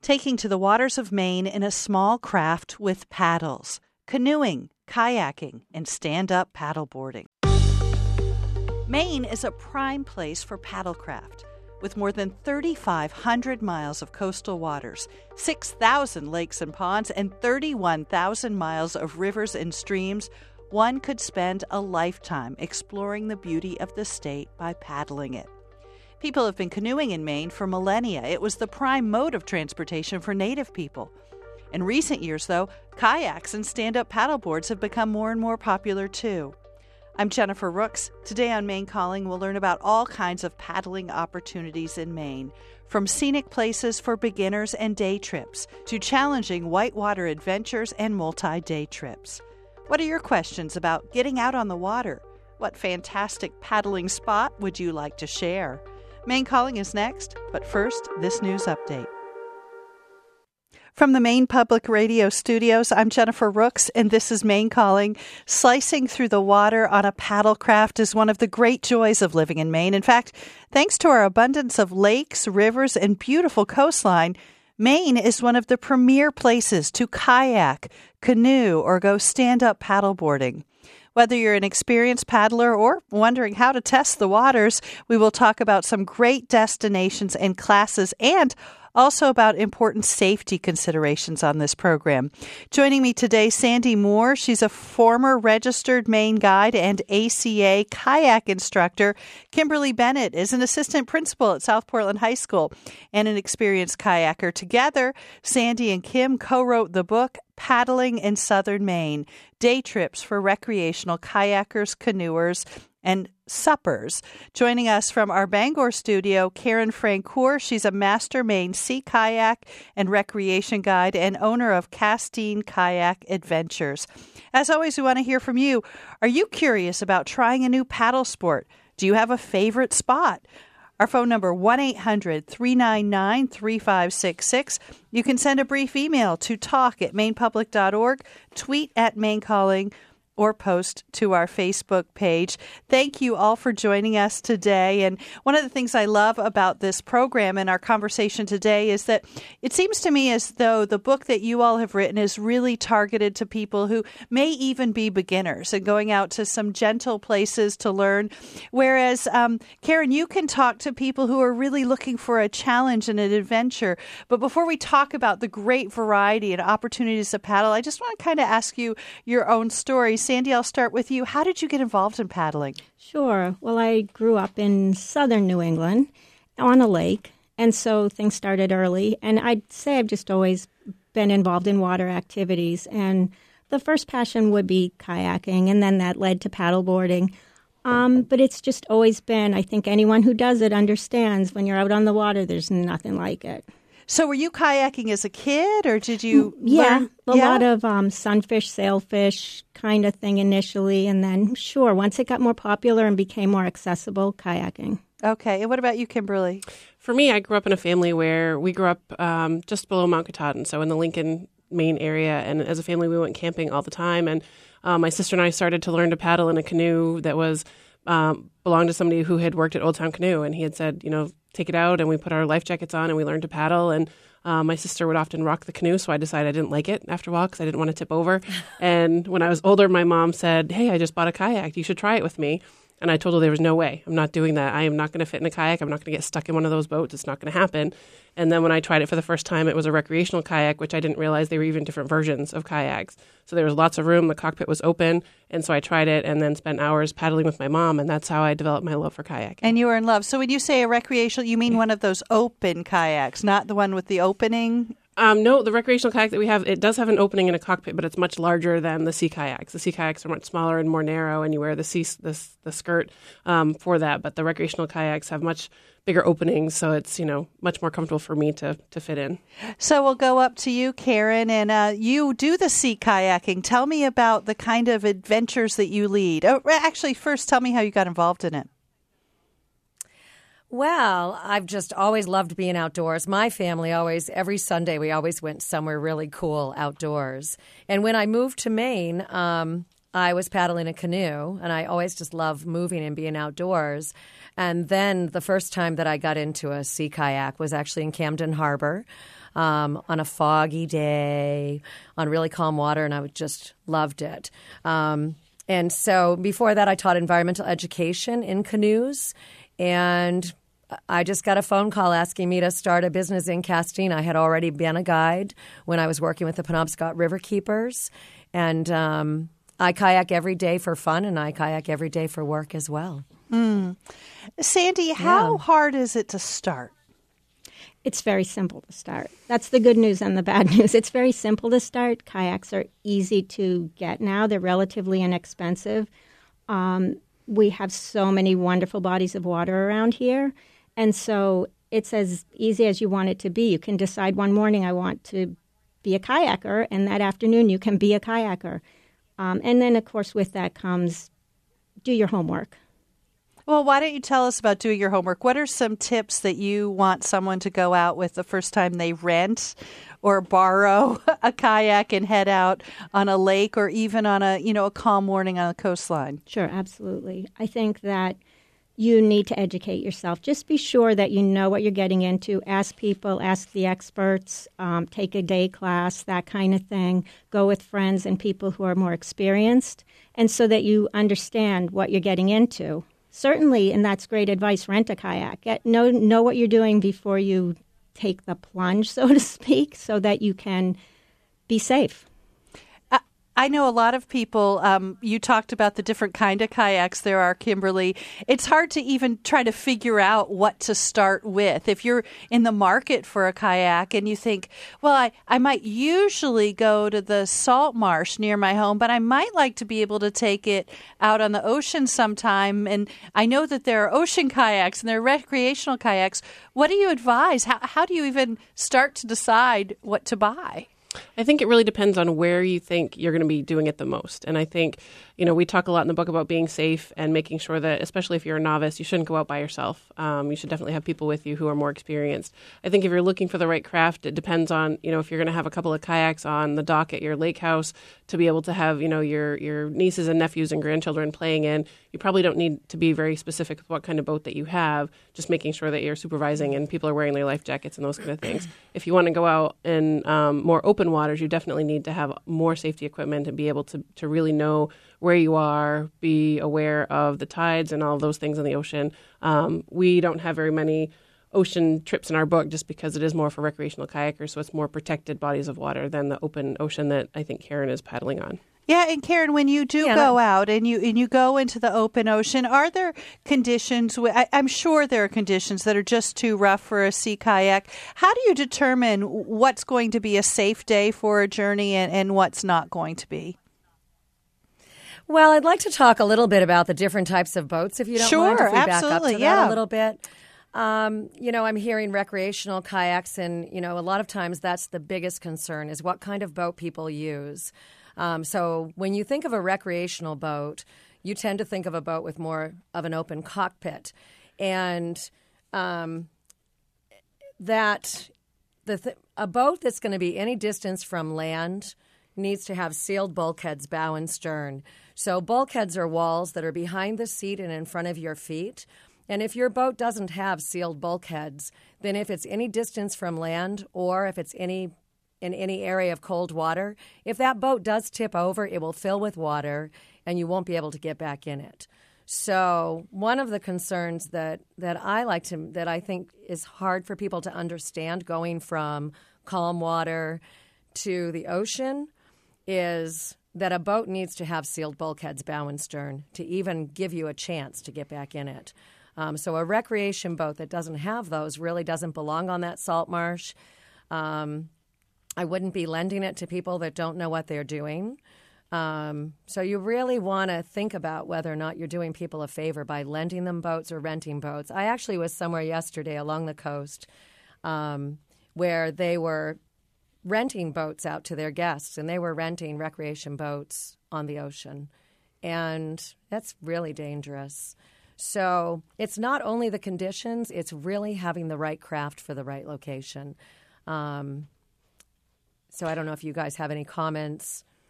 taking to the waters of Maine in a small craft with paddles, canoeing, kayaking, and stand-up paddleboarding. Maine is a prime place for paddlecraft. With more than 3,500 miles of coastal waters, 6,000 lakes and ponds, and 31,000 miles of rivers and streams, one could spend a lifetime exploring the beauty of the state by paddling it. People have been canoeing in Maine for millennia. It was the prime mode of transportation for Native people. In recent years, though, kayaks and stand-up paddleboards have become more and more popular, too. I'm Jennifer Rooks. Today on Maine Calling, we'll learn about all kinds of paddling opportunities in Maine, from scenic places for beginners and day trips to challenging whitewater adventures and multi-day trips. What are your questions about getting out on the water? What fantastic paddling spot would you like to share? Maine Calling is next, but first, this news update. From the Maine Public Radio studios, I'm Jennifer Rooks, and this is Maine Calling. Slicing through the water on a paddlecraft is one of the great joys of living in Maine. In fact, thanks to our abundance of lakes, rivers, and beautiful coastline, Maine is one of the premier places to kayak, canoe, or go stand-up paddleboarding. Whether you're an experienced paddler or wondering how to test the waters, we will talk about some great destinations and classes and also about important safety considerations on this program. Joining me today, Sandy Moore. She's a former registered Maine guide and ACA kayak instructor. Kimberly Bennett is an assistant principal at South Portland High School and an experienced kayaker. Together, Sandy and Kim co-wrote the book Paddling in Southern Maine, Day Trips for Recreational Kayakers, Canoers, and Suppers. Joining us from our Bangor studio, Karen Francoeur. She's a master Maine sea kayak and recreation guide and owner of Castine Kayak Adventures. As always, we want to hear from you. Are you curious about trying a new paddle sport? Do you have a favorite spot? Our phone number, 1-800-399-3566. You can send a brief email to talk@mainepublic.org, tweet at Maine Calling, or post to our Facebook page. Thank you all for joining us today. And one of the things I love about this program and our conversation today is that it seems to me as though the book that you all have written is really targeted to people who may even be beginners and going out to some gentle places to learn. Whereas, Karen, you can talk to people who are really looking for a challenge and an adventure. But before we talk about the great variety and opportunities to paddle, I just want to kind of ask you your own story. Sandy, I'll start with you. How did you get involved in paddling? Sure. Well, I grew up in southern New England on a lake, and so things started early. And I'd say I've just always been involved in water activities. And the first passion would be kayaking, and then that led to paddleboarding. But it's just always been, I think anyone who does it understands when you're out on the water, there's nothing like it. So were you kayaking as a kid, or did you learn? A lot of sunfish, sailfish kind of thing initially, and then, sure, once it got more popular and became more accessible, kayaking. Okay. And what about you, Kimberly? For me, I grew up in a family where we grew up just below Mount Katahdin, so in the Lincoln, Maine area, and as a family, we went camping all the time, and my sister and I started to learn to paddle in a canoe that was belonged to somebody who had worked at Old Town Canoe, and he had said, take it out, and we put our life jackets on and we learned to paddle. And my sister would often rock the canoe, so I decided I didn't like it after a while because I didn't want to tip over. And when I was older, my mom said, hey, I just bought a kayak. You should try it with me. And I told her there was no way. I'm not doing that. I am not going to fit in a kayak. I'm not going to get stuck in one of those boats. It's not going to happen. And then when I tried it for the first time, it was a recreational kayak, which I didn't realize they were even different versions of kayaks. So there was lots of room. The cockpit was open. And so I tried it and then spent hours paddling with my mom. And that's how I developed my love for kayaking. And you were in love. So when you say a recreational, you mean one of those open kayaks, not the one with the opening? No, the recreational kayak that we have, it does have an opening in a cockpit, but it's much larger than the sea kayaks. The sea kayaks are much smaller and more narrow, and you wear the skirt for that. But the recreational kayaks have much bigger openings, so it's much more comfortable for me to fit in. So we'll go up to you, Karen, and you do the sea kayaking. Tell me about the kind of adventures that you lead. Oh, actually, first, tell me how you got involved in it. Well, I've just always loved being outdoors. My family every Sunday, we always went somewhere really cool outdoors. And when I moved to Maine, I was paddling a canoe, and I always just loved moving and being outdoors. And then the first time that I got into a sea kayak was actually in Camden Harbor. on a foggy day, on really calm water, and I just loved it. And so before that, I taught environmental education in canoes, and I just got a phone call asking me to start a business in Castine. I had already been a guide when I was working with the Penobscot River Keepers, and I kayak every day for fun, and I kayak every day for work as well. Sandy, how hard is it to start? It's very simple to start. That's the good news and the bad news. It's very simple to start. Kayaks are easy to get now. They're relatively inexpensive. We have so many wonderful bodies of water around here. And so it's as easy as you want it to be. You can decide one morning, I want to be a kayaker, and that afternoon you can be a kayaker. And then, of course, with that comes do your homework. Well, why don't you tell us about doing your homework? What are some tips that you want someone to go out with the first time they rent or borrow a kayak and head out on a lake or even on a calm morning on the coastline? Sure, absolutely. I think that you need to educate yourself. Just be sure that you know what you're getting into. Ask people, ask the experts, take a day class, that kind of thing. Go with friends and people who are more experienced, and so that you understand what you're getting into. Certainly, and that's great advice, rent a kayak. Know what you're doing before you take the plunge, so to speak, so that you can be safe. I know a lot of people, you talked about the different kind of kayaks there are, Kimberly. It's hard to even try to figure out what to start with. If you're in the market for a kayak and you think, well, I might usually go to the salt marsh near my home, but I might like to be able to take it out on the ocean sometime. And I know that there are ocean kayaks and there are recreational kayaks. What do you advise? How do you even start to decide what to buy? I think it really depends on where you think you're going to be doing it the most. And I think, we talk a lot in the book about being safe and making sure that, especially if you're a novice, you shouldn't go out by yourself. You should definitely have people with you who are more experienced. I think if you're looking for the right craft, it depends on, if you're going to have a couple of kayaks on the dock at your lake house to be able to have, your nieces and nephews and grandchildren playing in. You probably don't need to be very specific with what kind of boat that you have, just making sure that you're supervising and people are wearing their life jackets and those kind of things. If you want to go out in more open waters, you definitely need to have more safety equipment and be able to really know where you are, be aware of the tides and all of those things in the ocean. We don't have very many ocean trips in our book just because it is more for recreational kayakers, so it's more protected bodies of water than the open ocean that I think Karen is paddling on. Yeah, and Karen, when you do go out and you go into the open ocean, are there conditions? I'm sure there are conditions that are just too rough for a sea kayak. How do you determine what's going to be a safe day for a journey and what's not going to be? Well, I'd like to talk a little bit about the different types of boats, if you don't mind, if we back up to that a little bit. I'm hearing recreational kayaks, and, a lot of times that's the biggest concern is what kind of boat people use. So when you think of a recreational boat, you tend to think of a boat with more of an open cockpit. And a boat that's going to be any distance from land needs to have sealed bulkheads, bow and stern. So bulkheads are walls that are behind the seat and in front of your feet. And if your boat doesn't have sealed bulkheads, then if it's any distance from land or if it's in any area of cold water, if that boat does tip over, it will fill with water and you won't be able to get back in it. So one of the concerns that I think is hard for people to understand going from calm water to the ocean is that a boat needs to have sealed bulkheads, bow and stern, to even give you a chance to get back in it. So a recreation boat that doesn't have those really doesn't belong on that salt marsh. I wouldn't be lending it to people that don't know what they're doing. So you really want to think about whether or not you're doing people a favor by lending them boats or renting boats. I actually was somewhere yesterday along the coast where they were renting boats out to their guests, and they were renting recreation boats on the ocean. And that's really dangerous. So it's not only the conditions, it's really having the right craft for the right location. So I don't know if you guys have any comments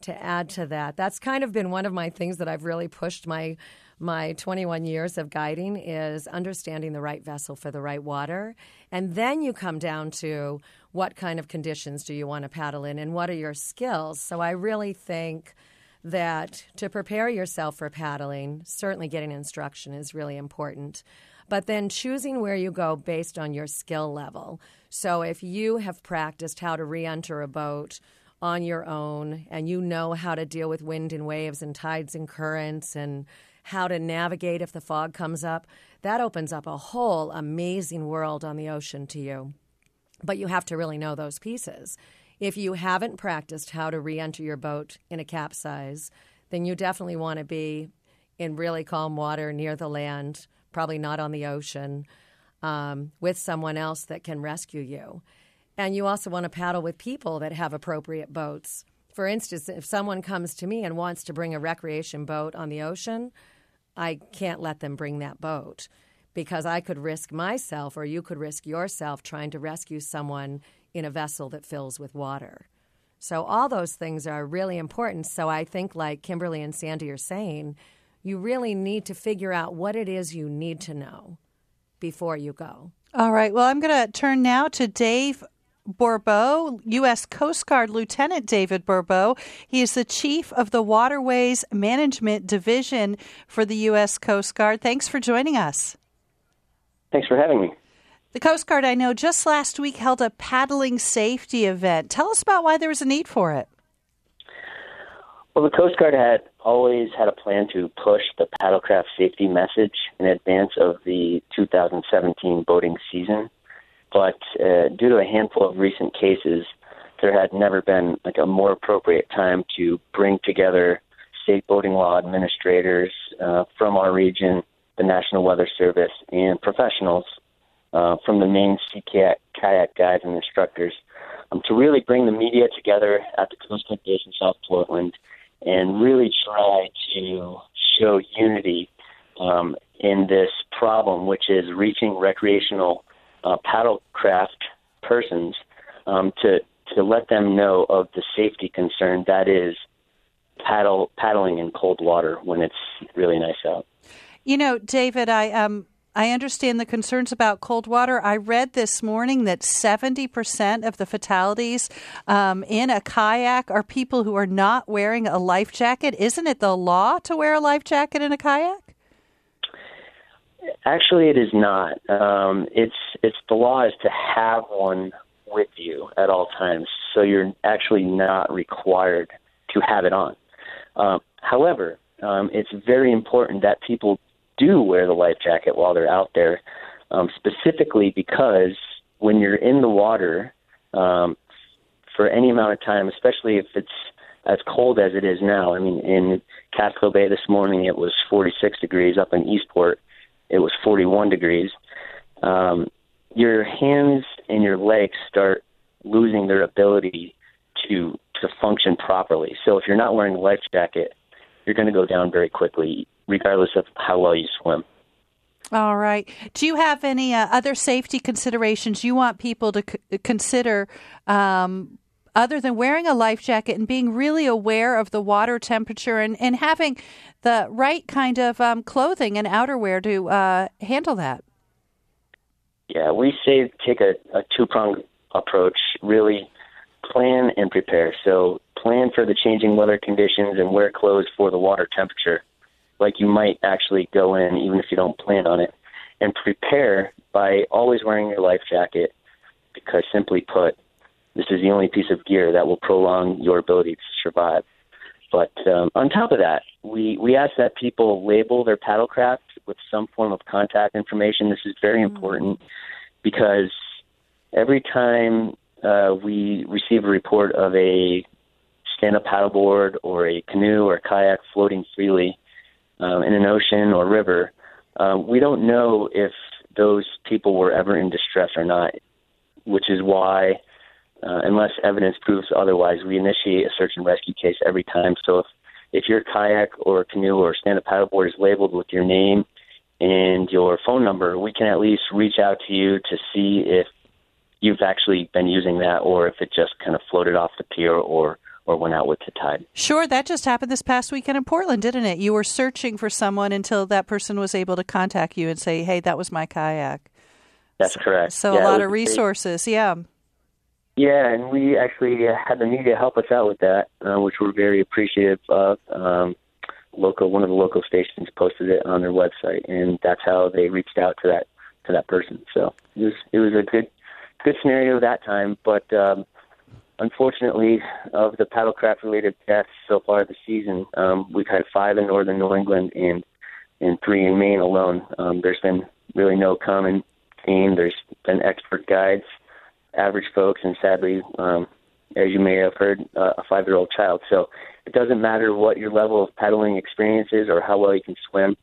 to add to that. That's kind of been one of my things that I've really pushed my 21 years of guiding is understanding the right vessel for the right water. And then you come down to what kind of conditions do you want to paddle in and what are your skills. So I really think that to prepare yourself for paddling, certainly getting instruction is really important. But then choosing where you go based on your skill level. So if you have practiced how to re-enter a boat on your own and you know how to deal with wind and waves and tides and currents and how to navigate if the fog comes up, that opens up a whole amazing world on the ocean to you. But you have to really know those pieces. If you haven't practiced how to re-enter your boat in a capsize, then you definitely want to be in really calm water near the land, probably not on the ocean, with someone else that can rescue you. And you also want to paddle with people that have appropriate boats. For instance, if someone comes to me and wants to bring a recreation boat on the ocean, I can't let them bring that boat because I could risk myself or you could risk yourself trying to rescue someone in a vessel that fills with water. So all those things are really important. So I think like Kimberly and Sandy are saying, you really need to figure out what it is you need to know before you go. All right. Well, I'm going to turn now to Dave Bourbeau, U.S. Coast Guard Lieutenant David Bourbeau. He is the Chief of the Waterways Management Division for the U.S. Coast Guard. Thanks for joining us. Thanks for having me. The Coast Guard, I know, just last week held a paddling safety event. Tell us about why there was a need for it. Well, the Coast Guard had always had a plan to push the paddlecraft safety message in advance of the 2017 boating season. But due to a handful of recent cases, there had never been a more appropriate time to bring together state boating law administrators from our region, the National Weather Service, and professionals from the Maine Sea Kayak guides and instructors to really bring the media together at the Coast Guard base in South Portland and really try to show unity in this problem, which is reaching recreational paddlecraft persons to let them know of the safety concern that is paddling in cold water when it's really nice out. You know, David, I understand the concerns about cold water. I read this morning that 70% of the fatalities in a kayak are people who are not wearing a life jacket. Isn't it the law to wear a life jacket in a kayak? Actually, it is not. It's the law is to have one with you at all times, so you're actually not required to have it on. However, it's very important that people do wear the life jacket while they're out there, specifically because when you're in the water for any amount of time, especially if it's as cold as it is now. I mean, in Casco Bay this morning, it was 46 degrees. Up in Eastport, it was 41 degrees. Your hands and your legs start losing their ability to function properly. So if you're not wearing a life jacket, you're going to go down very quickly, regardless of how well you swim. All right. Do you have any other safety considerations you want people to consider other than wearing a life jacket and being really aware of the water temperature and having the right kind of clothing and outerwear to handle that? Yeah, we say take a two-pronged approach, really plan and prepare. So plan for the changing weather conditions and wear clothes for the water temperature, like you might actually go in even if you don't plan on it. And prepare by always wearing your life jacket because, simply put, this is the only piece of gear that will prolong your ability to survive. But on top of that, we ask that people label their paddlecraft with some form of contact information. This is very important because every time we receive a report of a stand-up paddleboard or a canoe or a kayak floating freely in an ocean or river, we don't know if those people were ever in distress or not, which is why, unless evidence proves otherwise, we initiate a search and rescue case every time. So if your kayak or canoe or stand-up paddleboard is labeled with your name and your phone number, we can at least reach out to you to see if you've actually been using that or if it just kind of floated off the pier or or went out with the tide. Sure, that just happened this past weekend in Portland, didn't it? You were searching for someone until that person was able to contact you and say, hey, that was my kayak. That's correct. So a lot of resources, Yeah, and we actually had the media help us out with that, which we're very appreciative of. One of the local stations posted it on their website, and that's how they reached out to that person. So it was a good scenario that time, but unfortunately, of the paddlecraft related deaths so far this season, we've had 5 in northern New England and 3 in Maine alone. There's been really no common theme. There's been expert guides, average folks, and sadly, as you may have heard, a 5-year-old child. So it doesn't matter what your level of paddling experience is or how well you can swim.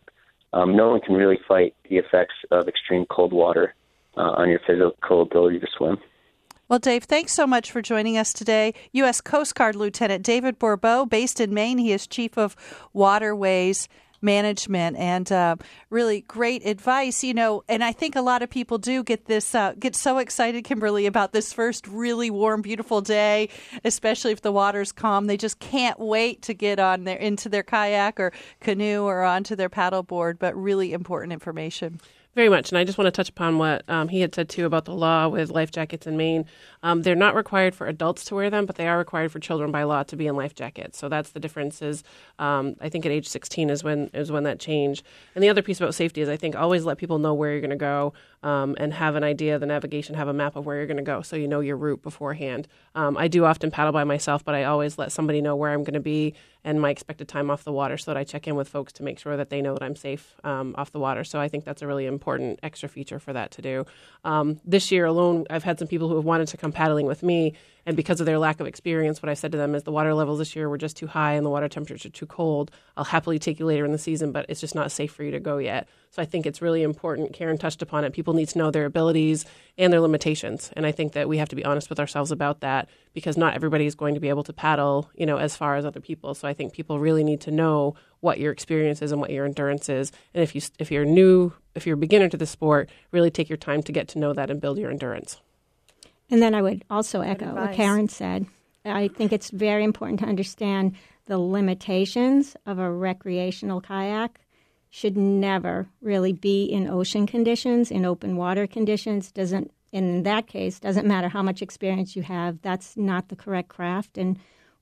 No one can really fight the effects of extreme cold water on your physical ability to swim. Well, Dave, thanks so much for joining us today. U.S. Coast Guard Lieutenant David Bourbeau, based in Maine. He is Chief of Waterways Management, and really great advice. And I think a lot of people do get so excited, Kimberly, about this first really warm, beautiful day, especially if the water's calm. They just can't wait to get into their kayak or canoe or onto their paddleboard, but really important information. Very much. And I just want to touch upon what he had said, too, about the law with life jackets in Maine. They're not required for adults to wear them, but they are required for children by law to be in life jackets. So that's the difference is I think at age 16 is when that changed. And the other piece about safety is I think always let people know where you're going to go and have an idea of the navigation, have a map of where you're going to go so you know your route beforehand. I do often paddle by myself, but I always let somebody know where I'm going to be and my expected time off the water so that I check in with folks to make sure that they know that I'm safe off the water. So I think that's a really important extra feature for that to do. This year alone, I've had some people who have wanted to come paddling with me, and because of their lack of experience, what I said to them is the water levels this year were just too high and the water temperatures are too cold. I'll happily take you later in the season, but it's just not safe for you to go yet. So I think it's really important. Karen touched upon it. People need to know their abilities and their limitations. And I think that we have to be honest with ourselves about that because not everybody is going to be able to paddle, as far as other people. So I think people really need to know what your experience is and what your endurance is. And if you're a beginner to the sport, really take your time to get to know that and build your endurance. And then I would also echo what Karen said. I think it's very important to understand the limitations of a recreational kayak. Should never really be in ocean conditions, in open water conditions. In that case, doesn't matter how much experience you have. That's not the correct craft. And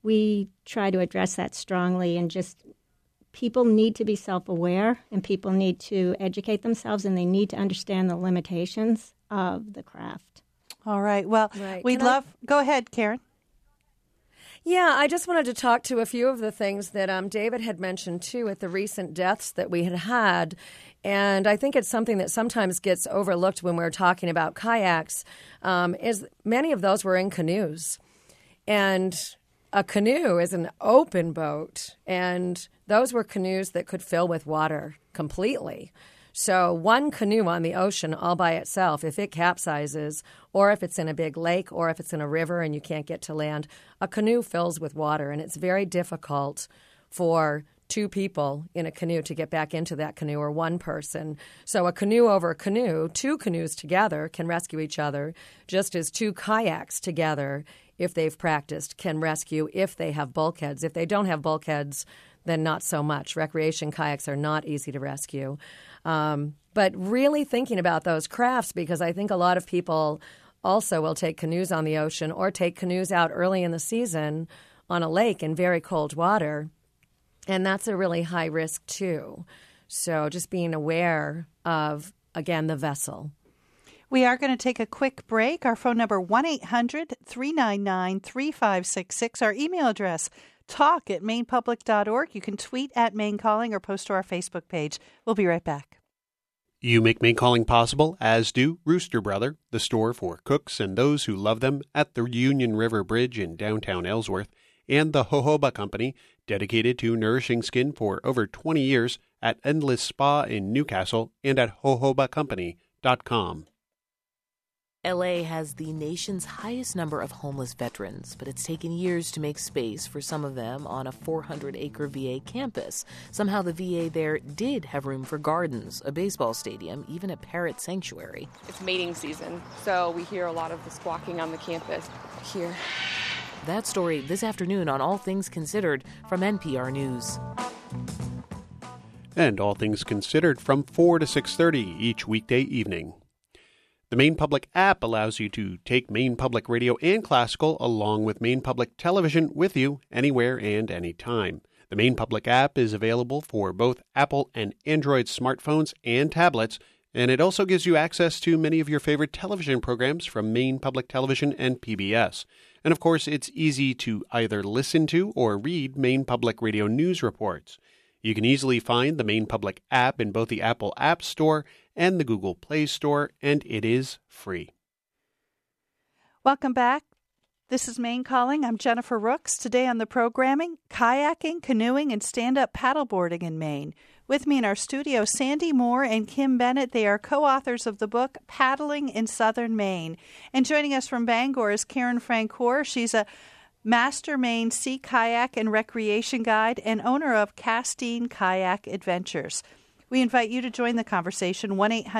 we try to address that strongly, and just people need to be self-aware and people need to educate themselves and they need to understand the limitations of the craft. All right. Well, go ahead, Karen. Yeah, I just wanted to talk to a few of the things that David had mentioned, too, at the recent deaths that we had. And I think it's something that sometimes gets overlooked when we're talking about kayaks, is many of those were in canoes. And a canoe is an open boat, and those were canoes that could fill with water completely. So one canoe on the ocean all by itself, if it capsizes, or if it's in a big lake, or if it's in a river and you can't get to land, a canoe fills with water, and it's very difficult for 2 people in a canoe to get back into that canoe, or 1 person. So a canoe over a canoe, 2 canoes together can rescue each other, just as 2 kayaks together, if they've practiced, can rescue if they have bulkheads. If they don't have bulkheads, then not so much. Recreation kayaks are not easy to rescue. But really thinking about those crafts, because I think a lot of people also will take canoes on the ocean or take canoes out early in the season on a lake in very cold water. And that's a really high risk, too. So just being aware of, again, the vessel. We are going to take a quick break. Our phone number, 1-800-399-3566. Our email address, talk@mainepublic.org. You can tweet at Maine Calling or post to our Facebook page. We'll be right back. You make Maine Calling possible, as do Rooster Brother, the store for cooks and those who love them at the Union River Bridge in downtown Ellsworth, and the Jojoba Company, dedicated to nourishing skin for over 20 years at Endless Spa in Newcastle and at jojobacompany.com. LA has the nation's highest number of homeless veterans, but it's taken years to make space for some of them on a 400-acre VA campus. Somehow the VA there did have room for gardens, a baseball stadium, even a parrot sanctuary. It's mating season, so we hear a lot of the squawking on the campus here. That story this afternoon on All Things Considered from NPR News. And All Things Considered from 4 to 6:30 each weekday evening. The Maine Public app allows you to take Maine Public Radio and Classical along with Maine Public Television with you anywhere and anytime. The Maine Public app is available for both Apple and Android smartphones and tablets, and it also gives you access to many of your favorite television programs from Maine Public Television and PBS. And of course, it's easy to either listen to or read Maine Public Radio news reports. You can easily find the Maine Public app in both the Apple App Store and the Google Play Store, and it is free. Welcome back. This is Maine Calling. I'm Jennifer Rooks. Today on the programming, kayaking, canoeing, and stand-up paddleboarding in Maine. With me in our studio, Sandy Moore and Kim Bennett. They are co-authors of the book Paddling in Southern Maine. And joining us from Bangor is Karen Francoeur. She's a Master Maine Sea Kayak and Recreation Guide and owner of Castine Kayak Adventures. We invite you to join the conversation,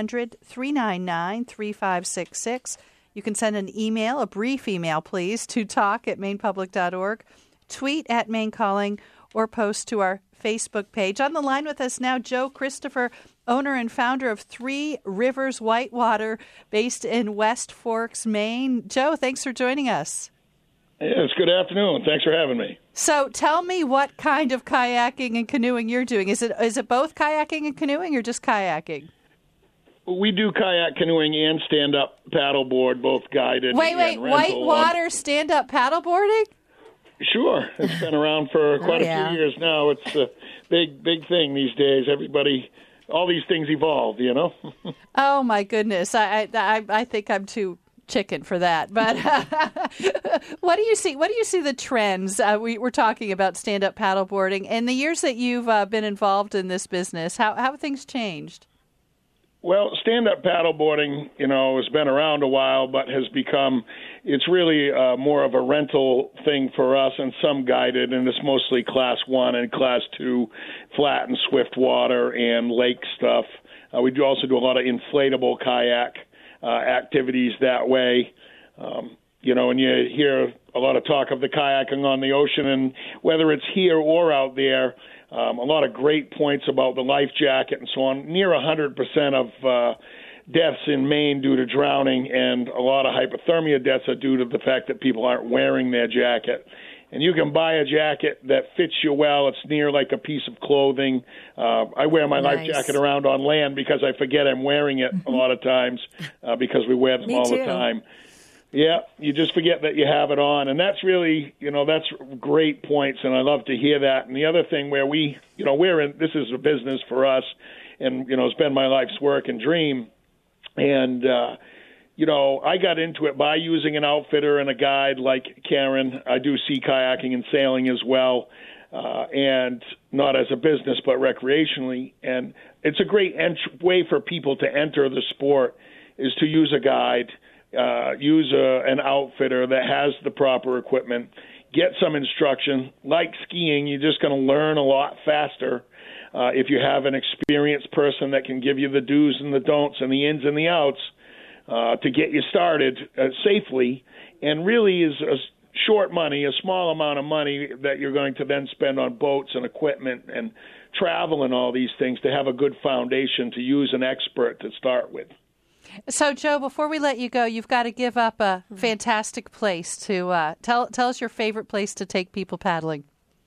1-800-399-3566. You can send an email, a brief email, please, to talk@mainepublic.org, tweet at Maine Calling, or post to our Facebook page. On the line with us now, Joe Christopher, owner and founder of Three Rivers Whitewater, based in West Forks, Maine. Joe, thanks for joining us. Yes, good afternoon. Thanks for having me. So tell me what kind of kayaking and canoeing you're doing. Is it both kayaking and canoeing or just kayaking? We do kayak canoeing and stand-up paddleboard, both guided and rental. Whitewater stand-up paddleboarding? Sure. It's been around for quite a few years now. It's a big thing these days. Everybody, all these things evolve, you know? Oh, my goodness. I think I'm too chicken for that. But what do you see? What do you see the trends? We're talking about stand-up paddleboarding. In the years that you've been involved in this business, how have things changed? Well, stand-up paddleboarding, has been around a while, but has become, it's really more of a rental thing for us and some guided, and it's mostly Class 1 and Class 2 flat and swift water and lake stuff. We do also do a lot of inflatable kayak activities that way. And you hear a lot of talk of the kayaking on the ocean, and whether it's here or out there, a lot of great points about the life jacket and so on. Near 100% of deaths in Maine due to drowning, and a lot of hypothermia deaths are due to the fact that people aren't wearing their jacket. And you can buy a jacket that fits you well. It's near like a piece of clothing. I wear my life jacket around on land because I forget I'm wearing it a lot of times because we wear them all the time. Yeah, you just forget that you have it on. And that's really, that's great points, and I love to hear that. And the other thing where this is a business for us, and, it's been my life's work and dream. And, I got into it by using an outfitter and a guide like Karen. I do sea kayaking and sailing as well, and not as a business but recreationally. And it's a great way for people to enter the sport is to use a guide, use an outfitter that has the proper equipment, get some instruction. Like skiing, you're just going to learn a lot faster if you have an experienced person that can give you the do's and the don'ts and the ins and the outs to get you started safely, and really is a short money, a small amount of money that you're going to then spend on boats and equipment and travel and all these things to have a good foundation to use an expert to start with. So, Joe, before we let you go, you've got to give up a fantastic place to tell us your favorite place to take people paddling.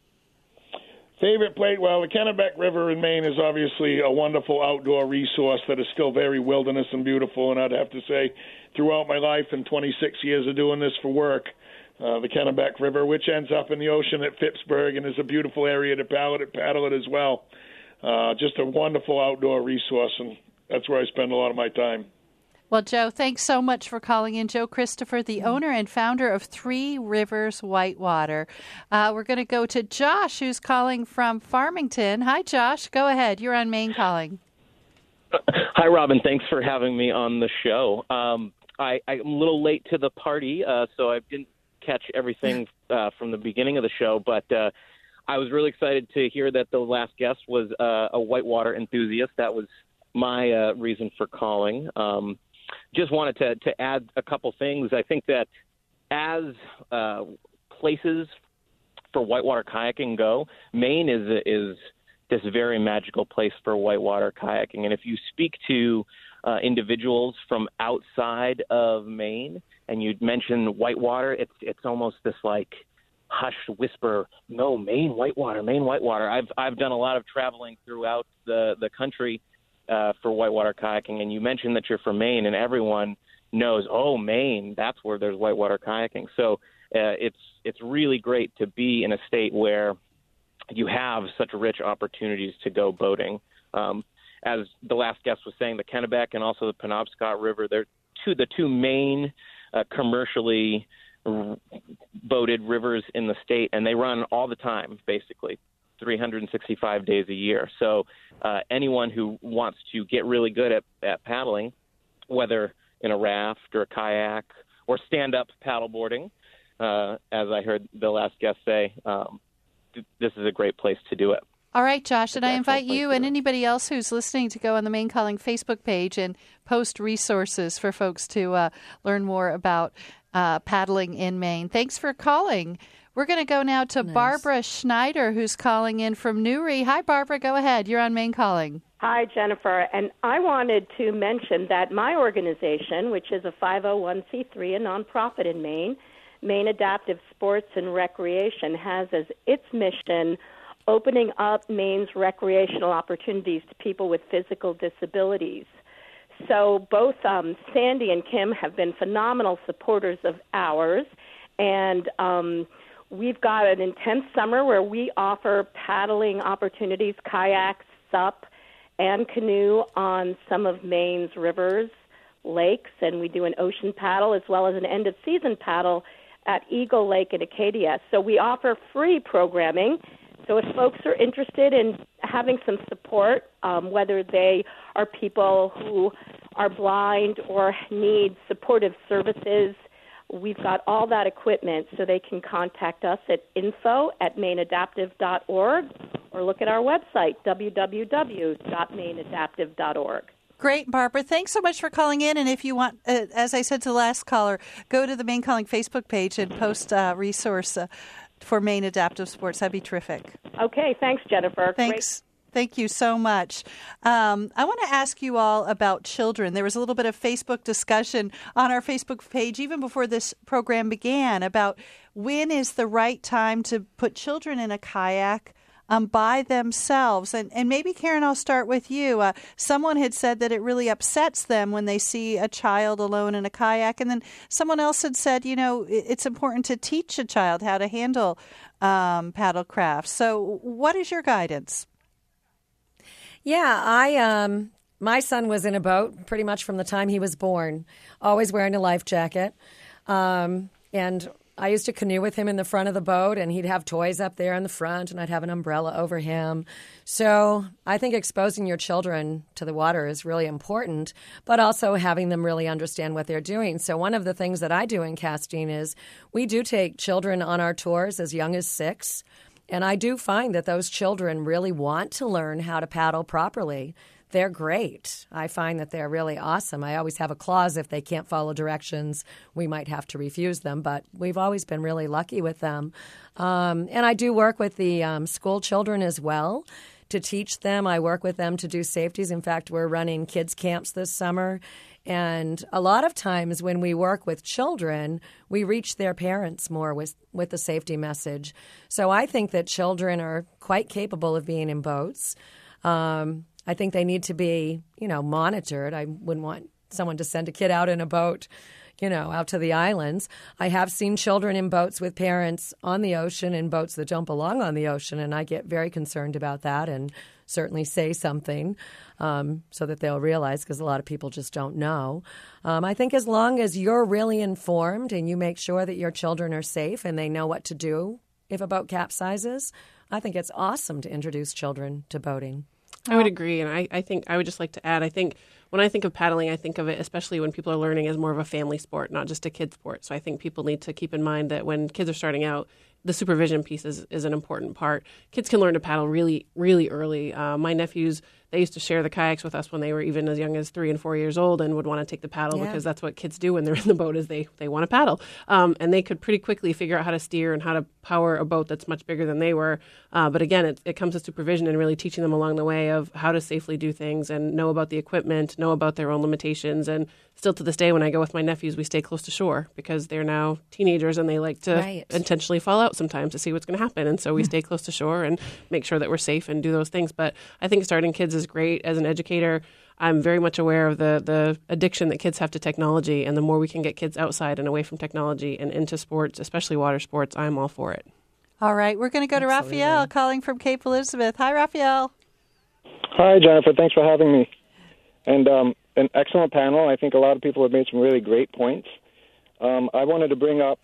Favorite place? Well, the Kennebec River in Maine is obviously a wonderful outdoor resource that is still very wilderness and beautiful, and I'd have to say throughout my life and 26 years of doing this for work, the Kennebec River, which ends up in the ocean at Phippsburg and is a beautiful area to paddle it as well. Just a wonderful outdoor resource, and that's where I spend a lot of my time. Well, Joe, thanks so much for calling in. Joe Christopher, the owner and founder of Three Rivers Whitewater. We're going to go to Josh, who's calling from Farmington. Hi, Josh. Go ahead. You're on Maine Calling. Hi, Robin. Thanks for having me on the show. I'm a little late to the party, so I didn't catch everything from the beginning of the show, but I was really excited to hear that the last guest was a whitewater enthusiast. That was my reason for calling. Just wanted to add a couple things. I think that as places for whitewater kayaking go, Maine is this very magical place for whitewater kayaking. And if you speak to individuals from outside of Maine and you mention whitewater, it's almost this like hushed whisper, no, Maine whitewater, Maine whitewater. I've done a lot of traveling throughout the country for whitewater kayaking, and you mentioned that you're from Maine, and everyone knows, oh, Maine, that's where there's whitewater kayaking. So it's really great to be in a state where you have such rich opportunities to go boating. As the last guest was saying, the Kennebec and also the Penobscot River, they're the two main commercially boated rivers in the state, and they run all the time, basically, 365 days a year. So anyone who wants to get really good at paddling, whether in a raft or a kayak or stand-up paddleboarding, as I heard the last guest say, this is a great place to do it. All right, Josh, and I invite you and anybody else who's listening to go on the Maine Calling Facebook page and post resources for folks to learn more about paddling in Maine. Thanks for calling. We're going to go now to Barbara Schneider, who's calling in from Newry. Hi, Barbara. Go ahead. You're on Maine Calling. Hi, Jennifer. And I wanted to mention that my organization, which is a 501c3, a nonprofit in Maine, Maine Adaptive Sports and Recreation, has as its mission opening up Maine's recreational opportunities to people with physical disabilities. So both Sandy and Kim have been phenomenal supporters of ours, and we've got an intense summer where we offer paddling opportunities, kayaks, sup, and canoe on some of Maine's rivers, lakes, and we do an ocean paddle as well as an end-of-season paddle at Eagle Lake in Acadia. So we offer free programming. So if folks are interested in having some support, whether they are people who are blind or need supportive services, we've got all that equipment, so they can contact us at info@maineadaptive.org or look at our website, www.maineadaptive.org. Great, Barbara. Thanks so much for calling in. And if you want, as I said to the last caller, go to the Maine Calling Facebook page and post a resource for Maine Adaptive Sports. That'd be terrific. Okay. Thanks, Jennifer. Thanks. Great. Thank you so much. I want to ask you all about children. There was a little bit of Facebook discussion on our Facebook page even before this program began about when is the right time to put children in a kayak by themselves. And maybe, Karen, I'll start with you. Someone had said that it really upsets them when they see a child alone in a kayak. And then someone else had said, it's important to teach a child how to handle paddlecraft. So what is your guidance? Yeah, my son was in a boat pretty much from the time he was born, always wearing a life jacket. And I used to canoe with him in the front of the boat, and he'd have toys up there in the front, and I'd have an umbrella over him. So I think exposing your children to the water is really important, but also having them really understand what they're doing. So one of the things that I do in casting is we do take children on our tours as young as 6, and I do find that those children really want to learn how to paddle properly. They're great. I find that they're really awesome. I always have a clause if they can't follow directions, we might have to refuse them, but we've always been really lucky with them. And I do work with the school children as well to teach them. I work with them to do safeties. In fact, we're running kids camps this summer. And a lot of times when we work with children, we reach their parents more with the safety message. So I think that children are quite capable of being in boats. I think they need to be, monitored. I wouldn't want someone to send a kid out in a boat, out to the islands. I have seen children in boats with parents on the ocean, in boats that jump along on the ocean, and I get very concerned about that and certainly say something so that they'll realize, because a lot of people just don't know. I think as long as you're really informed and you make sure that your children are safe and they know what to do if a boat capsizes, I think it's awesome to introduce children to boating. I would agree, and I think I would just like to add, I think when I think of paddling, I think of it, especially when people are learning, as more of a family sport, not just a kid sport. So I think people need to keep in mind that when kids are starting out, the supervision piece is an important part. Kids can learn to paddle really, really early. My nephews, they used to share the kayaks with us when they were even as young as 3 and 4 years old and would want to take the paddle because that's what kids do when they're in the boat is they want to paddle. And they could pretty quickly figure out how to steer and how to power a boat that's much bigger than they were. But again, it comes with supervision and really teaching them along the way of how to safely do things and know about the equipment, know about their own limitations. And still to this day, when I go with my nephews, we stay close to shore because they're now teenagers and they like to intentionally fall out sometimes to see what's going to happen. And so we stay close to shore and make sure that we're safe and do those things. But I think starting kids is great. As an educator, I'm very much aware of the addiction that kids have to technology. And the more we can get kids outside and away from technology and into sports, especially water sports, I'm all for it. All right. We're going to go to Raphael calling from Cape Elizabeth. Hi, Raphael. Hi, Jennifer. Thanks for having me. And an excellent panel. I think a lot of people have made some really great points. I wanted to bring up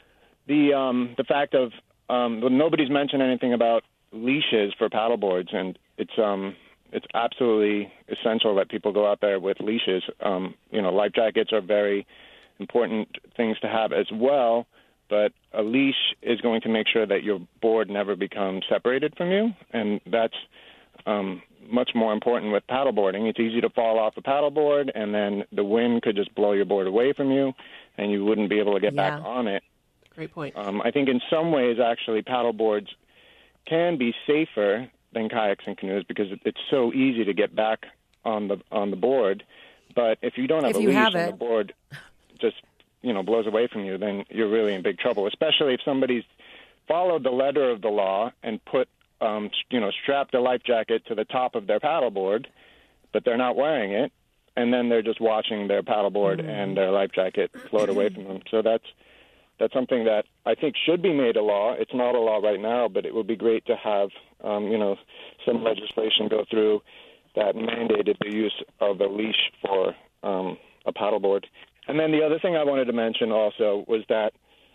the fact of nobody's mentioned anything about leashes for paddleboards, and it's absolutely essential that people go out there with leashes. Life jackets are very important things to have as well, but a leash is going to make sure that your board never becomes separated from you, and that's much more important with paddleboarding. It's easy to fall off a paddleboard, and then the wind could just blow your board away from you, and you wouldn't be able to get back on it. Great point. I think in some ways, actually, paddleboards can be safer than kayaks and canoes because it's so easy to get back on the board. But if you don't have a leash and the board just blows away from you, then you're really in big trouble. Especially if somebody's followed the letter of the law and put strapped a life jacket to the top of their paddleboard, but they're not wearing it, and then they're just watching their paddleboard and their life jacket float away from them. So that's something that I think should be made a law. It's not a law right now, but it would be great to have, some legislation go through that mandated the use of a leash for a paddleboard. And then the other thing I wanted to mention also was that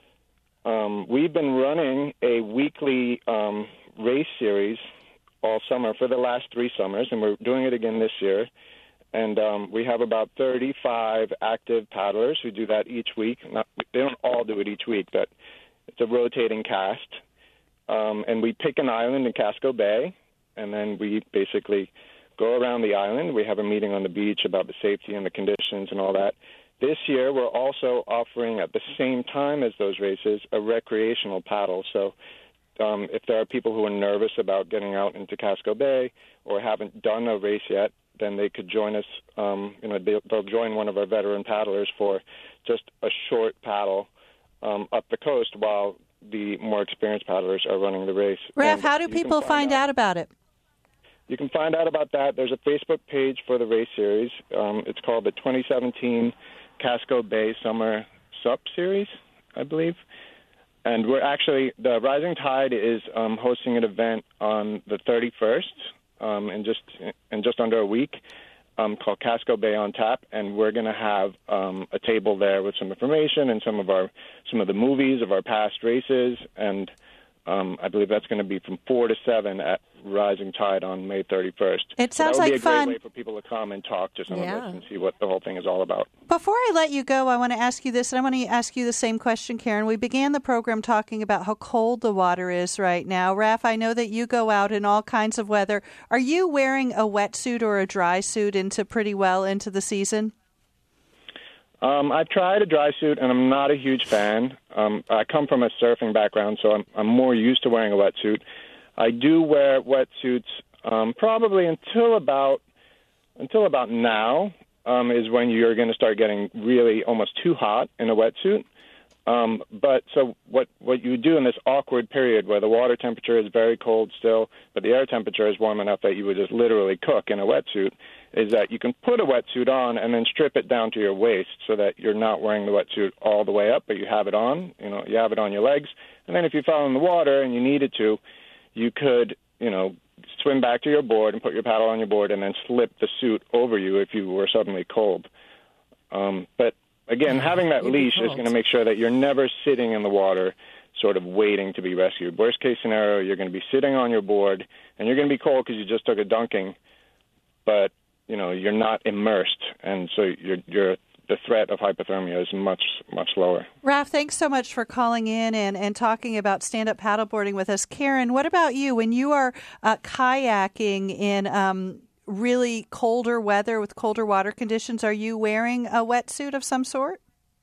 we've been running a weekly race series all summer for the last 3 summers, and we're doing it again this year. And we have about 35 active paddlers who do that each week. They don't all do it each week, but it's a rotating cast. And we pick an island in Casco Bay, and then we basically go around the island. We have a meeting on the beach about the safety and the conditions and all that. This year, we're also offering at the same time as those races a recreational paddle. So if there are people who are nervous about getting out into Casco Bay or haven't done a race yet, then they could join us. They'll join one of our veteran paddlers for just a short paddle up the coast while the more experienced paddlers are running the race. Raph, how do people find out about it? You can find out about that. There's a Facebook page for the race series. It's called the 2017 Casco Bay Summer Sup Series, I believe. And we're actually, the Rising Tide is hosting an event on the 31st in just under a week called Casco Bay on Tap, and we're going to have a table there with some information and some of the movies of our past races, and I believe that's going to be from 4 to 7 at Rising Tide on May 31st. It sounds like fun. That would be a great way for people to come and talk to some of us and see what the whole thing is all about. Before I let you go, I want to ask you this, and I want to ask you the same question, Karen. We began the program talking about how cold the water is right now. Raph, I know that you go out in all kinds of weather. Are you wearing a wetsuit or a dry suit pretty well into the season? I've tried a dry suit, and I'm not a huge fan. I come from a surfing background, so I'm more used to wearing a wetsuit. I do wear wetsuits probably until about now is when you're going to start getting really almost too hot in a wetsuit. But so what you do in this awkward period where the water temperature is very cold still, but the air temperature is warm enough that you would just literally cook in a wetsuit, is that you can put a wetsuit on and then strip it down to your waist so that you're not wearing the wetsuit all the way up, but you have it on. You have it on your legs. And then if you fell in the water and you needed to, you could, swim back to your board and put your paddle on your board and then slip the suit over you if you were suddenly cold. But again, having that leash is going to make sure that you're never sitting in the water sort of waiting to be rescued. Worst case scenario, you're going to be sitting on your board, and you're going to be cold because you just took a dunking, but, you're not immersed, and so the threat of hypothermia is much, much lower. Raph, thanks so much for calling in and talking about stand-up paddleboarding with us. Karen, what about you? When you are kayaking in really colder weather with colder water conditions, are you wearing a wetsuit of some sort?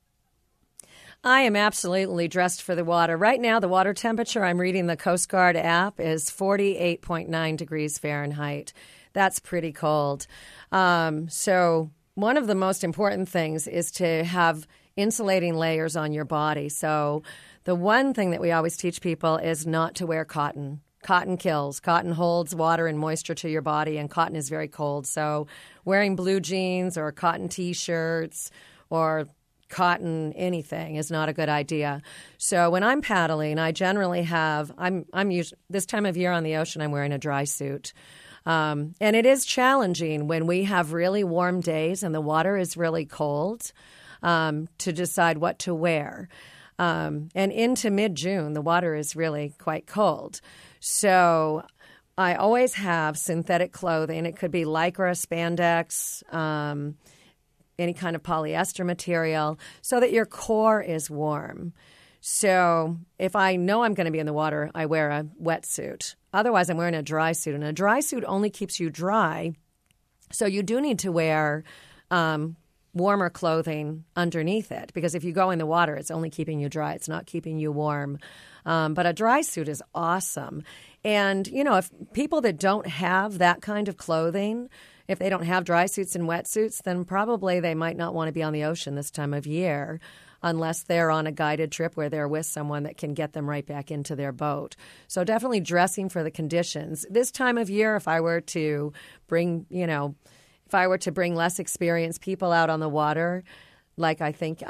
I am absolutely dressed for the water. Right now, the water temperature, I'm reading the Coast Guard app, is 48.9 degrees Fahrenheit. That's pretty cold. So one of the most important things is to have insulating layers on your body. So the one thing that we always teach people is not to wear cotton. Cotton kills. Cotton holds water and moisture to your body, and cotton is very cold. So wearing blue jeans or cotton T-shirts or cotton anything is not a good idea. So when I'm paddling, I generally have I'm usually this time of year on the ocean, I'm wearing a dry suit. And it is challenging when we have really warm days and the water is really cold to decide what to wear. And into mid-June, the water is really quite cold. So I always have synthetic clothing. It could be lycra, spandex, any kind of polyester material, so that your core is warm. So if I know I'm going to be in the water, I wear a wetsuit. Otherwise, I'm wearing a dry suit, and a dry suit only keeps you dry. So you do need to wear warmer clothing underneath it, because if you go in the water, it's only keeping you dry. It's not keeping you warm. But a dry suit is awesome. And, you know, if people that don't have that kind of clothing, if they don't have dry suits and wetsuits, then probably they might not want to be on the ocean this time of year unless they're on a guided trip where they're with someone that can get them right back into their boat. So definitely dressing for the conditions. This time of year, if I were to bring, less experienced people out on the water, like I think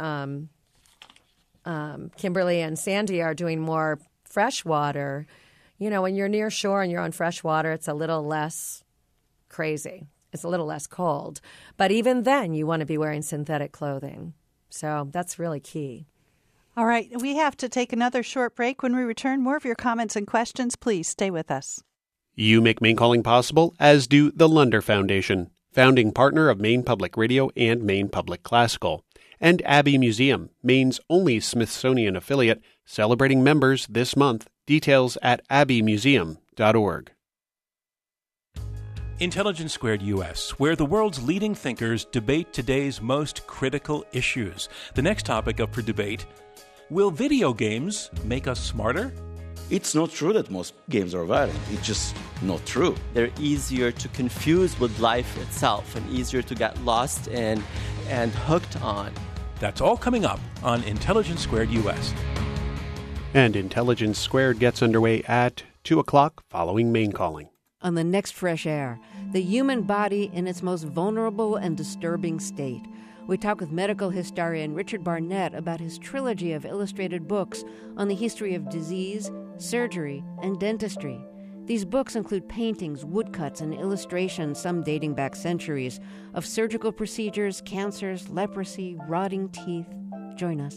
Kimberly and Sandy are doing more freshwater, when you're near shore and you're on freshwater, it's a little less crazy. It's a little less cold. But even then, you want to be wearing synthetic clothing. So that's really key. All right. We have to take another short break. When we return, more of your comments and questions. Please stay with us. You make Maine Calling possible, as do the Lunder Foundation, founding partner of Maine Public Radio and Maine Public Classical, and Abbey Museum, Maine's only Smithsonian affiliate, celebrating members this month. Details at abbeymuseum.org. Intelligence Squared US, where the world's leading thinkers debate today's most critical issues. The next topic up for debate: will video games make us smarter? It's not true that most games are violent. It's just not true. They're easier to confuse with life itself and easier to get lost and hooked on. That's all coming up on Intelligence Squared US. And Intelligence Squared gets underway at 2 o'clock following Maine Calling. On the next Fresh Air, the human body in its most vulnerable and disturbing state. We talk with medical historian Richard Barnett about his trilogy of illustrated books on the history of disease, surgery, and dentistry. These books include paintings, woodcuts, and illustrations, some dating back centuries, of surgical procedures, cancers, leprosy, rotting teeth. Join us.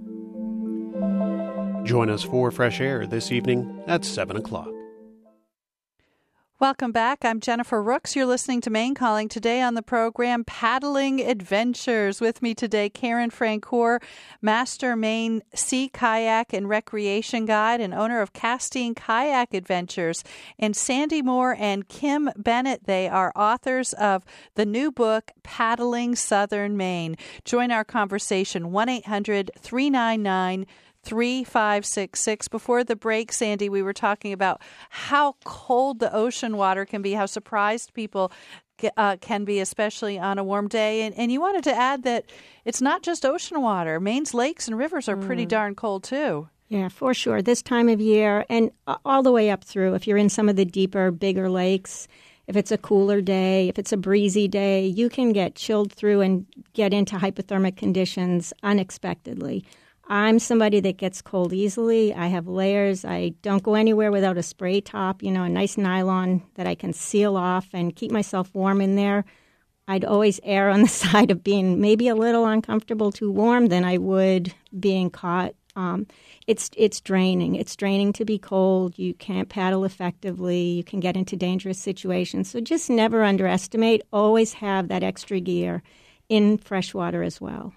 Join us for Fresh Air this evening at 7 o'clock. Welcome back. I'm Jennifer Rooks. You're listening to Maine Calling. Today on the program, Paddling Adventures. With me today, Karen Francoeur, Master Maine Sea Kayak and Recreation Guide and owner of Castine Kayak Adventures, and Sandy Moore and Kim Bennett. They are authors of the new book, Paddling Southern Maine. Join our conversation, 1-800-399-3566. Before the break, Sandy, we were talking about how cold the ocean water can be, how surprised people can be, especially on a warm day. And you wanted to add that it's not just ocean water. Maine's lakes and rivers are pretty darn cold, too. Yeah, for sure. This time of year and all the way up through, if you're in some of the deeper, bigger lakes, if it's a cooler day, if it's a breezy day, you can get chilled through and get into hypothermic conditions unexpectedly. I'm somebody that gets cold easily. I have layers. I don't go anywhere without a spray top, a nice nylon that I can seal off and keep myself warm in there. I'd always err on the side of being maybe a little uncomfortable too warm than I would being caught. It's draining. It's draining to be cold. You can't paddle effectively. You can get into dangerous situations. So just never underestimate. Always have that extra gear in freshwater as well.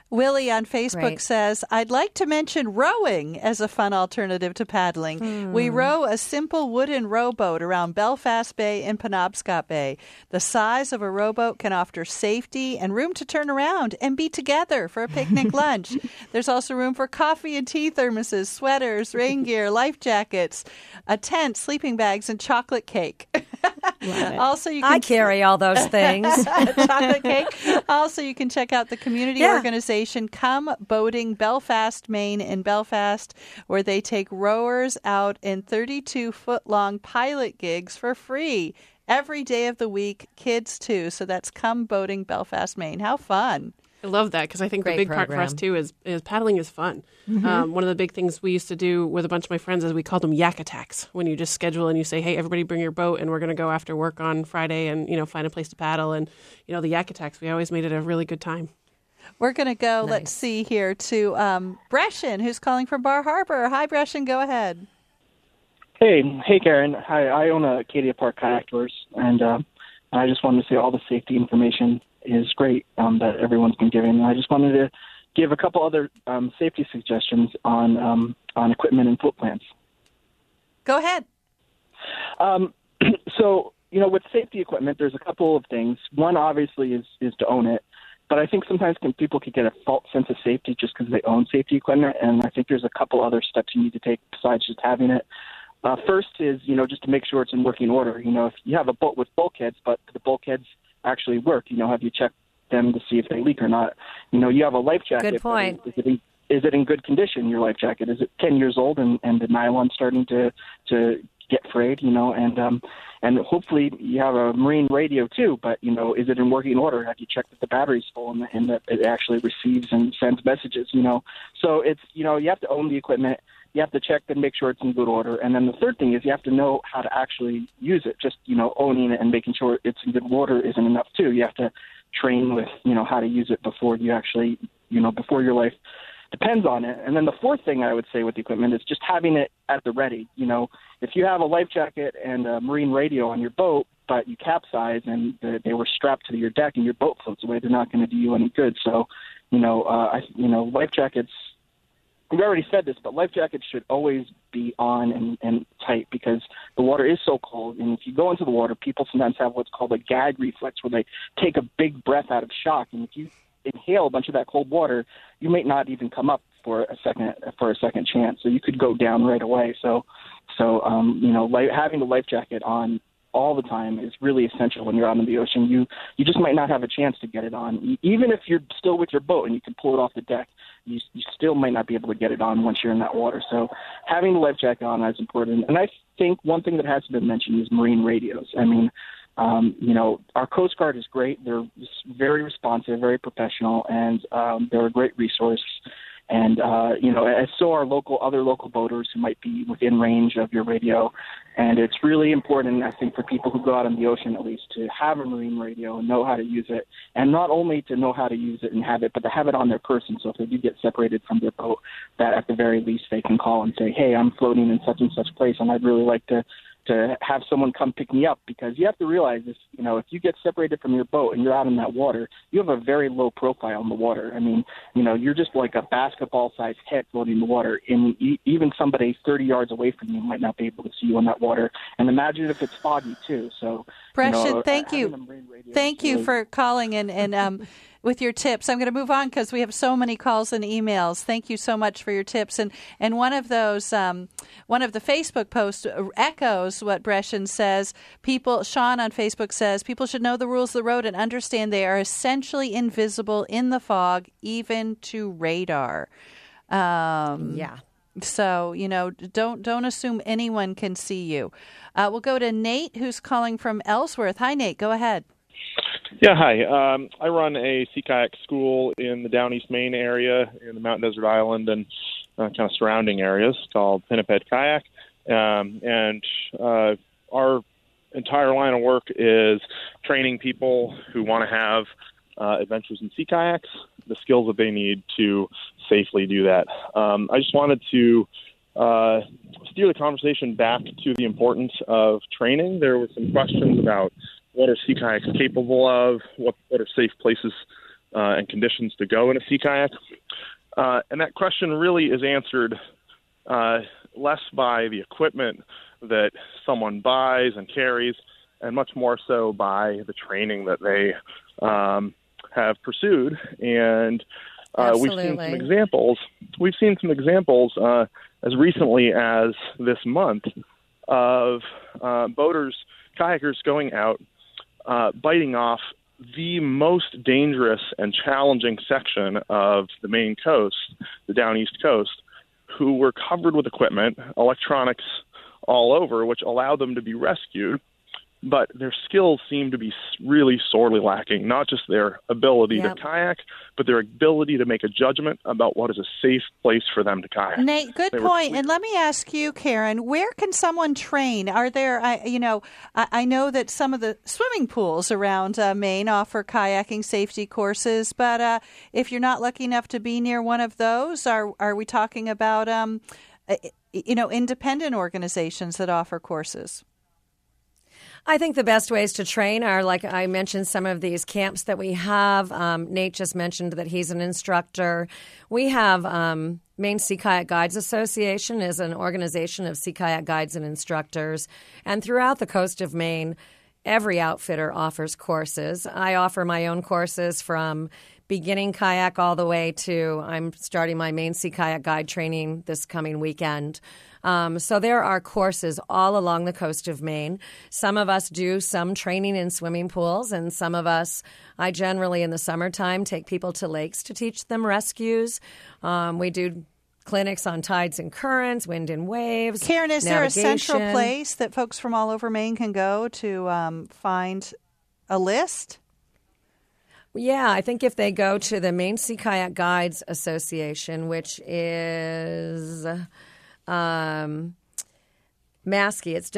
Willie on Facebook Great. says, I'd like to mention rowing as a fun alternative to paddling. We row a simple wooden rowboat around Belfast Bay and Penobscot Bay. The size of a rowboat can offer safety and room to turn around and be together for a picnic lunch. There's also room for coffee and tea thermoses, sweaters, rain gear, life jackets, a tent, sleeping bags, and chocolate cake. Also, you can I carry all those things. chocolate cake. Also, you can check out the community organization Come Boating Belfast, Maine in Belfast, where they take rowers out in 32-foot-long pilot gigs for free every day of the week, kids too. So that's Come Boating Belfast, Maine. How fun. I love that because I think the big part for us, too, is paddling is fun. Mm-hmm. One of the big things we used to do with a bunch of my friends is we called them yak attacks, when you just schedule and you say, hey, everybody bring your boat and we're going to go after work on Friday and, find a place to paddle. And, the yak attacks, we always made it a really good time. We're going to go, let's see here, to Brescian, who's calling from Bar Harbor. Hi, Brescian. Go ahead. Hey, Karen. Hi, I own a Acadia Park Kayak Tours, and I just wanted to say all the safety information is great that everyone's been giving. And I just wanted to give a couple other safety suggestions on equipment and float plans. Go ahead. So, with safety equipment, there's a couple of things. One, obviously, is to own it. But I think sometimes people can get a false sense of safety just because they own safety equipment, and I think there's a couple other steps you need to take besides just having it. First is, just to make sure it's in working order. If you have a boat with bulkheads, but the bulkheads actually work, have you checked them to see if they leak or not? You have a life jacket. Good point. Is it in good condition, your life jacket? Is it 10 years old and the nylon's starting to get frayed, and hopefully you have a marine radio too, but, is it in working order? Have you checked that the battery's full and that it actually receives and sends messages, So it's, you have to own the equipment. You have to check and make sure it's in good order. And then the third thing is you have to know how to actually use it. Just, owning it and making sure it's in good order isn't enough too. You have to train with, how to use it before you actually, before your life depends on it. And then the fourth thing I would say with the equipment is just having it at the ready. If you have a life jacket and a marine radio on your boat, but you capsize and they were strapped to your deck and your boat floats away, they're not going to do you any good. So, life jackets, we already said this, but life jackets should always be on and tight because the water is so cold. And if you go into the water, people sometimes have what's called a gag reflex where they take a big breath out of shock. And if you inhale a bunch of that cold water, you may not even come up for a second chance. So you could go down right away. So having the life jacket on all the time is really essential when you're out in the ocean. You just might not have a chance to get it on. Even if you're still with your boat and you can pull it off the deck, you still might not be able to get it on once you're in that water. So having the life jacket on is important. And I think one thing that hasn't been mentioned is marine radios. I mean, our Coast Guard is great. They're very responsive, very professional, and they're a great resource. And, as so are other local boaters who might be within range of your radio. And it's really important, I think, for people who go out in the ocean at least to have a marine radio and know how to use it. And not only to know how to use it and have it, but to have it on their person. So if they do get separated from their boat, that at the very least they can call and say, hey, I'm floating in such and such place, and I'd really like to have someone come pick me up, because you have to realize this, if you get separated from your boat and you're out in that water, you have a very low profile in the water. I mean, you're just like a basketball-sized head floating in the water, and even somebody 30 yards away from you might not be able to see you in that water. And imagine if it's foggy too. So, Brescian, thank you. Thank you for calling and with your tips. I'm going to move on because we have so many calls and emails. Thank you so much for your tips. And one of those, one of the Facebook posts echoes what Brescian says. Sean on Facebook says, people should know the rules of the road and understand they are essentially invisible in the fog, even to radar. Yeah. So, don't assume anyone can see you. We'll go to Nate, who's calling from Ellsworth. Hi, Nate. Go ahead. Yeah, hi. I run a sea kayak school in the Down East Maine area in the Mountain Desert Island and kind of surrounding areas called Pinniped Kayak. And our entire line of work is training people who want to have adventures in sea kayaks, the skills that they need to safely do that. I just wanted to steer the conversation back to the importance of training. There were some questions about what are sea kayaks capable of, what are safe places and conditions to go in a sea kayak. And that question really is answered less by the equipment that someone buys and carries, and much more so by the training that they have pursued. And we've seen some examples. We've seen some examples as recently as this month of boaters, kayakers going out, biting off the most dangerous and challenging section of the Maine coast, the down east coast, who were covered with equipment, electronics all over, which allowed them to be rescued. But their skills seem to be really sorely lacking, not just their ability to kayak, but their ability to make a judgment about what is a safe place for them to kayak. Nate, good point. And let me ask you, Karen, where can someone train? Are there, I know that some of the swimming pools around Maine offer kayaking safety courses, but if you're not lucky enough to be near one of those, are we talking about, independent organizations that offer courses? I think the best ways to train are, like I mentioned, some of these camps that we have. Nate just mentioned that he's an instructor. We have Maine Sea Kayak Guides Association is an organization of sea kayak guides and instructors. And throughout the coast of Maine, every outfitter offers courses. I offer my own courses from beginning kayak all the way to I'm starting my Maine Sea Kayak Guide training this coming weekend. So there are courses all along the coast of Maine. Some of us do some training in swimming pools, and some of us, I generally in the summertime take people to lakes to teach them rescues. We do clinics on tides and currents, wind and waves. Karen, is there a central place that folks from all over Maine can go to find a list? Yeah, I think if they go to the Maine Sea Kayak Guides Association, which is Maskey, it's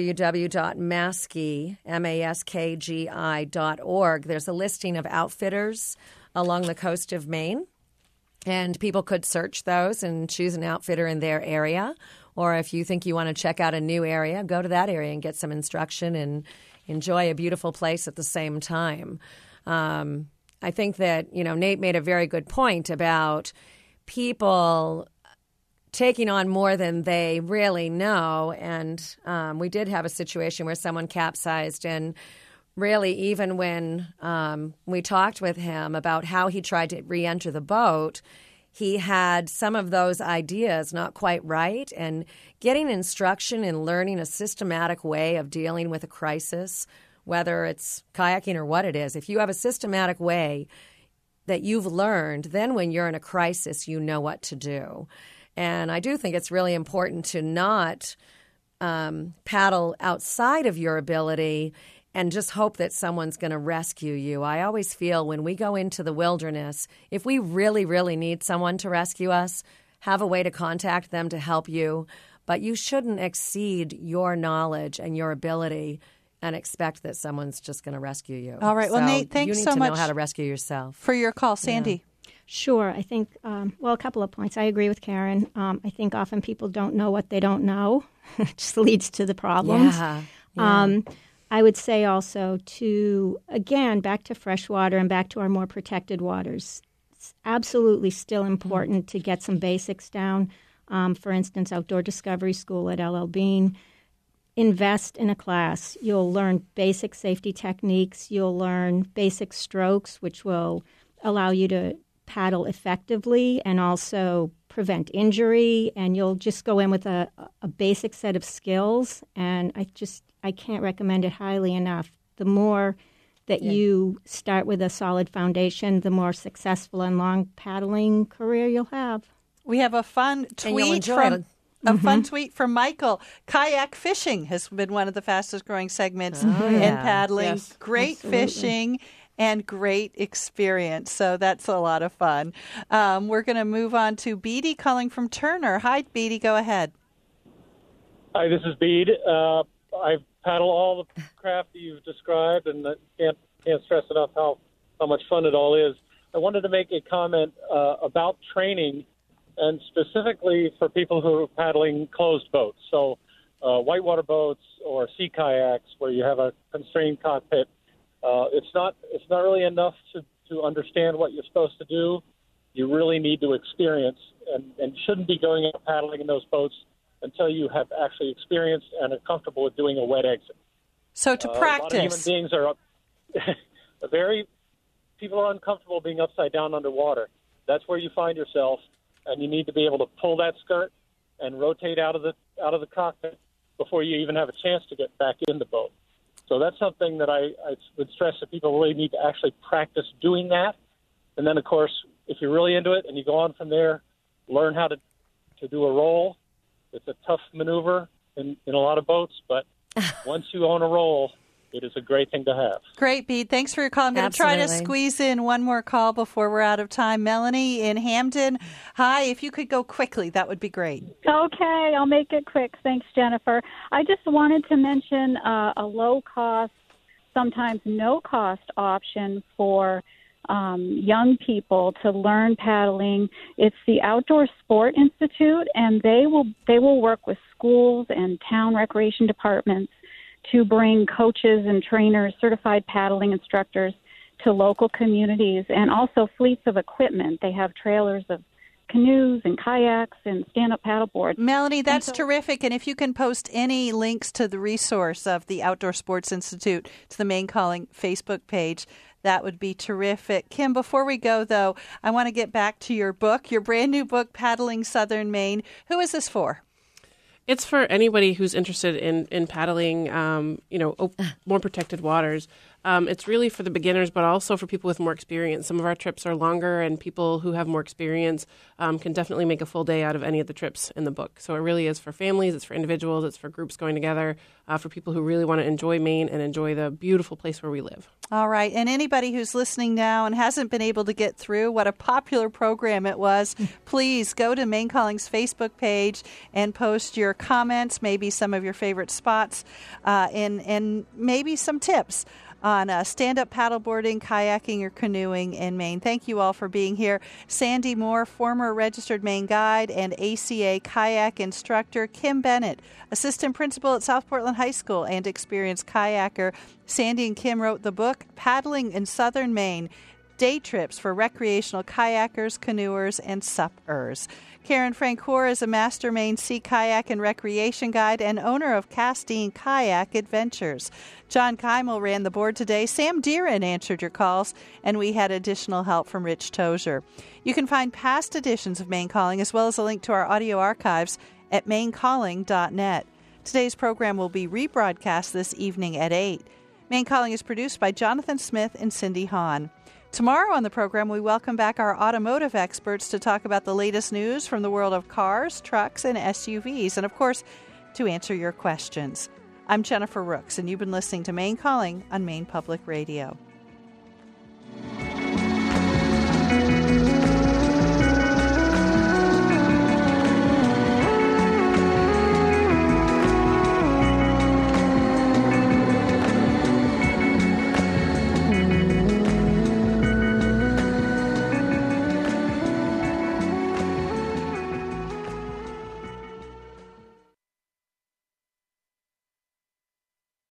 www.maskgi.org. There's a listing of outfitters along the coast of Maine, and people could search those and choose an outfitter in their area. Or if you think you want to check out a new area, go to that area and get some instruction and enjoy a beautiful place at the same time. I think that, Nate made a very good point about people taking on more than they really know. And we did have a situation where someone capsized, and really even when we talked with him about how he tried to re-enter the boat, he had some of those ideas not quite right. And getting instruction and learning a systematic way of dealing with a crisis, whether it's kayaking or what it is, if you have a systematic way that you've learned, then when you're in a crisis, you know what to do. And I do think it's really important to not paddle outside of your ability and just hope that someone's going to rescue you. I always feel when we go into the wilderness, if we really, really need someone to rescue us, have a way to contact them to help you. But you shouldn't exceed your knowledge and your ability and expect that someo's just going to rescue you. All right. Well, Nate, thanks so much. You need to know how to rescue yourself. For your call. Sandy. Yeah. Sure. I think, a couple of points. I agree with Karen. I think often people don't know what they don't know. It just leads to the problems. Yeah. I would say also back to freshwater and back to our more protected waters. It's absolutely still important to get some basics down. For instance, Outdoor Discovery School at LL Bean. Invest in a class. You'll learn basic safety techniques. You'll learn basic strokes, which will allow you to paddle effectively and also prevent injury. And you'll just go in with a basic set of skills. And I can't recommend it highly enough. The more that you start with a solid foundation, the more successful and long paddling career you'll have. We have a fun tweet fun tweet from Michael. Kayak fishing has been one of the fastest growing segments in paddling. Yes, great absolutely. Fishing and great experience. So that's a lot of fun. We're going to move on to Beatty calling from Turner. Hi, Beatty. Go ahead. Hi, this is Bede. I paddle all the craft that you've described, and can't stress enough how much fun it all is. I wanted to make a comment about training, and specifically for people who are paddling closed boats, so whitewater boats or sea kayaks where you have a constrained cockpit. It's not really enough to understand what you're supposed to do, you really need to experience, and you shouldn't be going out paddling in those boats until you have actually experienced and are comfortable with doing a wet exit. So to practice. A lot of human beings are people are uncomfortable being upside down underwater. That's where you find yourself, and you need to be able to pull that skirt and rotate out of the cockpit before you even have a chance to get back in the boat. So that's something that I would stress that people really need to actually practice doing that. And then, of course, if you're really into it and you go on from there, learn how to do a roll. It's a tough maneuver in a lot of boats, but once you own a roll, it is a great thing to have. Great, Bede. Thanks for your call. I'm going to try to squeeze in one more call before we're out of time. Melanie in Hamden. Hi, if you could go quickly, that would be great. Okay, I'll make it quick. Thanks, Jennifer. I just wanted to mention a low-cost, sometimes no-cost option for young people to learn paddling. It's the Outdoor Sport Institute, and they will work with schools and town recreation departments to bring coaches and trainers, certified paddling instructors to local communities, and also fleets of equipment. They have trailers of canoes and kayaks and stand-up paddleboards. Melanie, that's terrific. And if you can post any links to the resource of the Outdoor Sports Institute to the Maine Calling Facebook page, that would be terrific. Kim, before we go, though, I want to get back to your book, your brand new book, Paddling Southern Maine. Who is this for? It's for anybody who's interested in paddling, more protected waters. It's really for the beginners, but also for people with more experience. Some of our trips are longer, and people who have more experience can definitely make a full day out of any of the trips in the book. So it really is for families, it's for individuals, it's for groups going together, for people who really want to enjoy Maine and enjoy the beautiful place where we live. All right. And anybody who's listening now and hasn't been able to get through what a popular program it was, please go to Maine Calling's Facebook page and post your comments, maybe some of your favorite spots, and maybe some tips on stand-up paddleboarding, kayaking, or canoeing in Maine. Thank you all for being here. Sandy Moore, former registered Maine guide and ACA kayak instructor. Kim Bennett, assistant principal at South Portland High School and experienced kayaker. Sandy and Kim wrote the book, Paddling in Southern Maine, Day Trips for Recreational Kayakers, Canoers, and Suppers. Karen Francoeur is a master Maine sea kayak and recreation guide and owner of Castine Kayak Adventures. John Keimel ran the board today. Sam Deeren answered your calls, and we had additional help from Rich Tozier. You can find past editions of Maine Calling as well as a link to our audio archives at mainecalling.net. Today's program will be rebroadcast this evening at 8. Maine Calling is produced by Jonathan Smith and Cindy Hahn. Tomorrow on the program, we welcome back our automotive experts to talk about the latest news from the world of cars, trucks, and SUVs, and, of course, to answer your questions. I'm Jennifer Rooks, and you've been listening to Maine Calling on Maine Public Radio.